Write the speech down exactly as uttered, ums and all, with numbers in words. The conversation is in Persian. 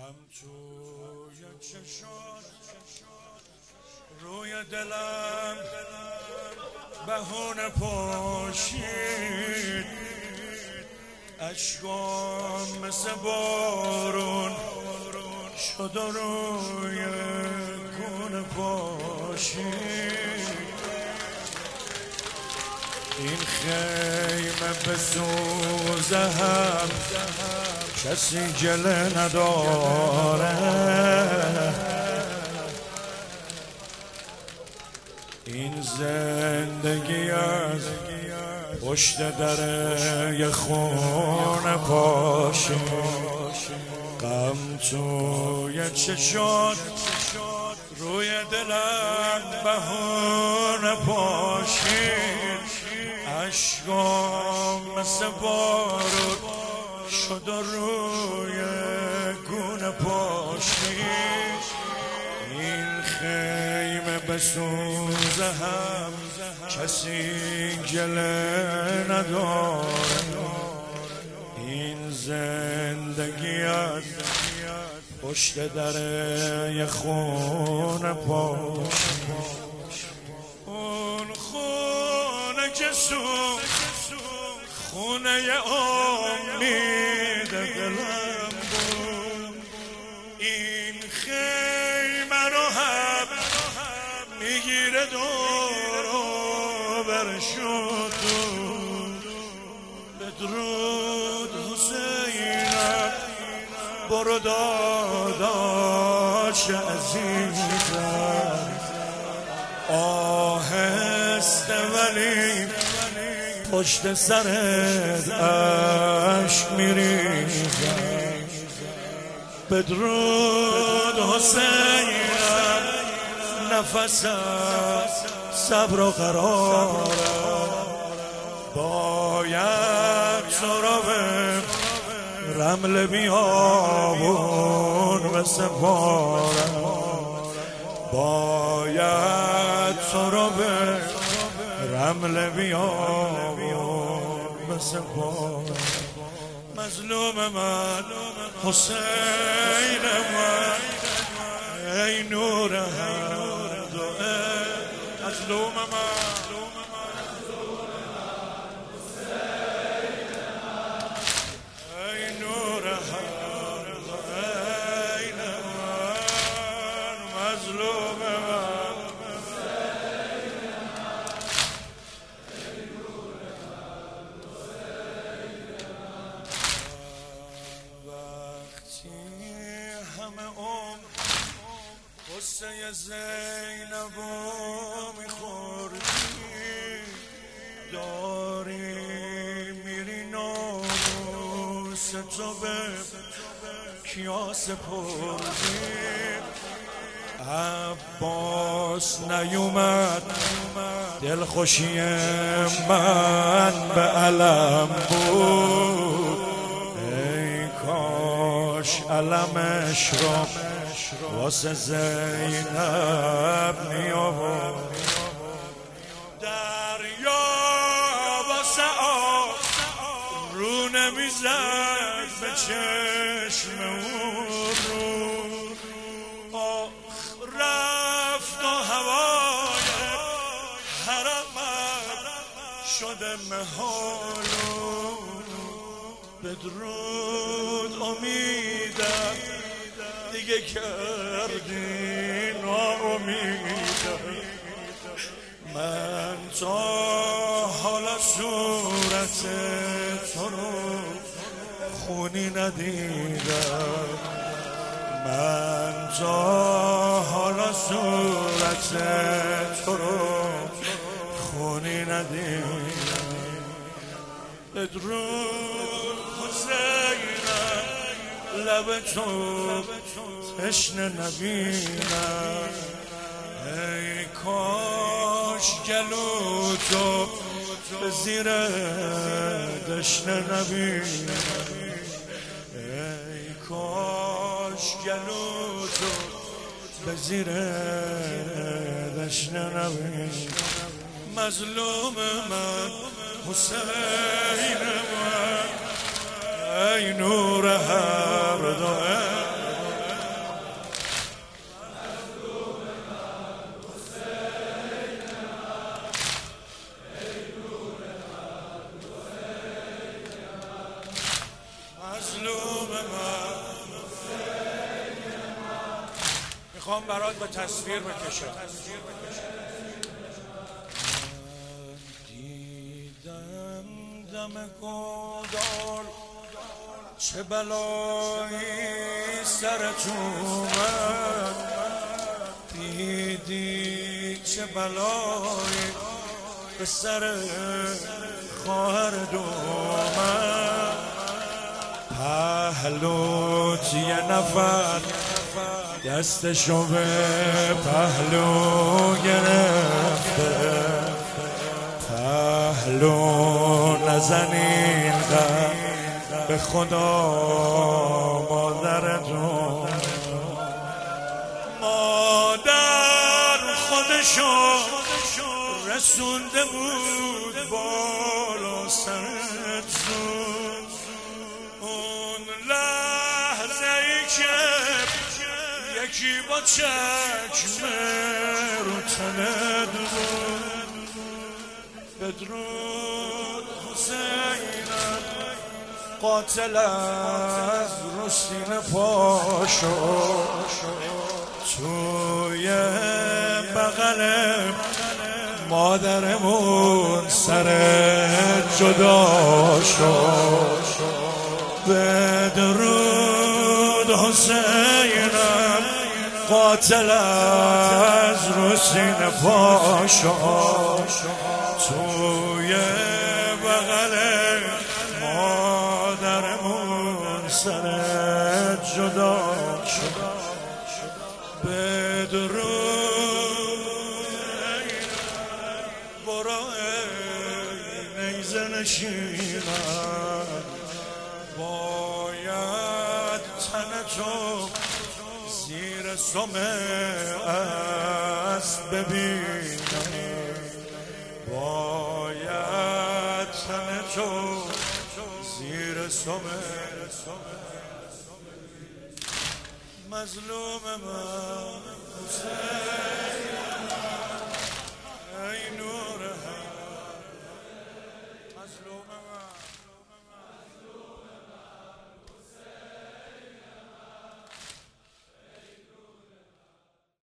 غم توی چشات روی دلم بهونه پاشید، اشکام مثل بارون شد و روی گونه پاشید. این خیمه بسوزه هم کسی جله نداره، این زندگی از پشت در یه خونه پاشید. غم توی چشات روی دلم بهونه پاشید، اشکام مثل بارون شد و روی گونه پاشید. این خیمه بسوزه هم کسی گله نداره، این زندگی از پشت در یه خونه پاشید. اون خونه که سوخت خونه امید دلم بود، این خیمه رو هم میگیره دور و برشد. بدرود حسینم، برو داداش عزیزم، آهسته ولی پشت سرت عشق میریزم. بدرود حسینم، نفسم صبر و قرارم، باید تو رو به رمل بیابون بسپارم، باید تو رو به رمل بیابون بسپارم. مظلوم من حسین من، ای نور هر دو، مظلوم من قصه زینبو میخوردی، داری میری ناموس تو به کیا سپردی. عباس نیومد دلخوشی من به علم بود، ای کاش علمش رو واسه زینب می آورد. دریا واسه آب رو نمیزد به چشم اون رو، آخ رفت و هوای حرمت شده محالون. بدرود امیدم دیگه کردی ناامیدم، من تا حالا صورت تو رو خونی ندیدم، من تا حالا صورت تو رو خونی ندیدم. بدرود حسینم، لب تو تشنه نبینم، ای کاش گلو تو به زیر دشنه نبینم، ای کاش گلو تو به زیر دشنه نبینم. مظلوم من حسین من، ای نور هر دو، من میخوام برات به تصویر بکشم. دیدم دم گودال چه بلایی سرت اومد، دیدی چه بلایی به سر خواهرت اومد. پهلوت یه نفر دستشو به پهلو گرفته، پهلو نزنین به خدا مادرتون. مادر خودشو رسونده بود بالا سرت زود، اون لحظه ای که یکی با چشم رو تنت بود. بدرود حسینم قاتل از رو سینه پاشو، توی بغل مادرمون سر جدا شد. بدرود حسینم قاتل از رو سینه پاشو، توی بغل مادرمون سر جدا شد. بدرود برو ای نیزه نشینم، باید تن تو زیر سم اسب ببینم، باید تن تو زیر سم مظلوم من حسین.